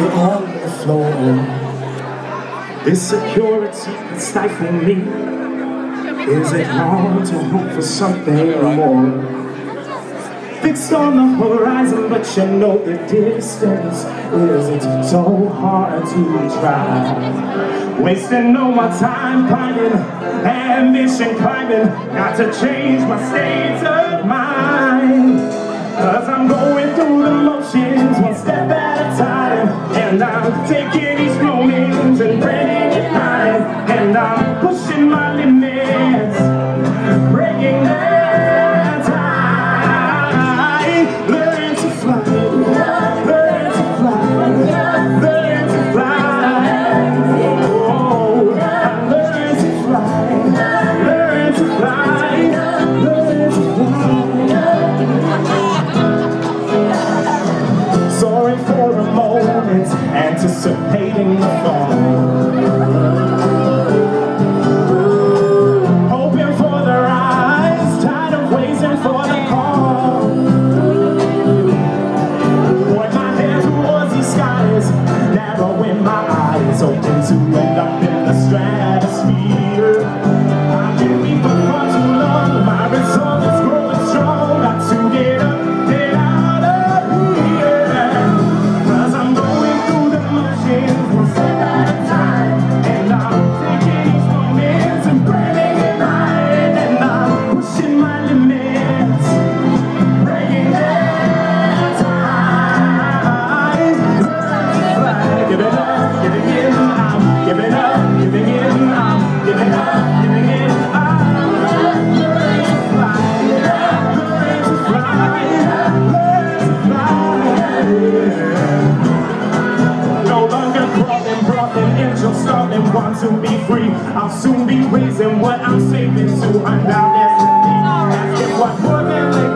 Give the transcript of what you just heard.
on the floor. This security can stifle me. Is it wrong to hope for something more? Fixed on the horizon, but you know the distance. Is it so hard to try? Wasting no more time finding ambition climbing, not to change my state of mind. Cause I'm going through the motions, one step at a time, and I'm taking each moment and bringing it high, and I'm pushing my limits, breaking their time, learning to fly, learning to fly, learning to fly. Oh, I'm learning to fly, learning to fly, learning to fly. Soaring for a moment, anticipating the fall. Hoping for the rise, tired of waiting for the call. Point my head towards the skies, narrowing my eyes, hoping to end up in the stratosphere. I've been beat for far too long, my resolve is growing strong. Got to get up, get out of here. Cause I'm going through the motions, one step at a time, and I'm taking each moment and bringing it right, and I'm pushing my limits, breaking their time. Give it up, giving in, I'm giving up, giving in, I'm giving up, giving in, I'm learning to fly, learning to fly, learning to fly. No longer crawling, angels starting, want to be free. I'll soon be raising what I'm saving to hunt down destiny. Asking what more than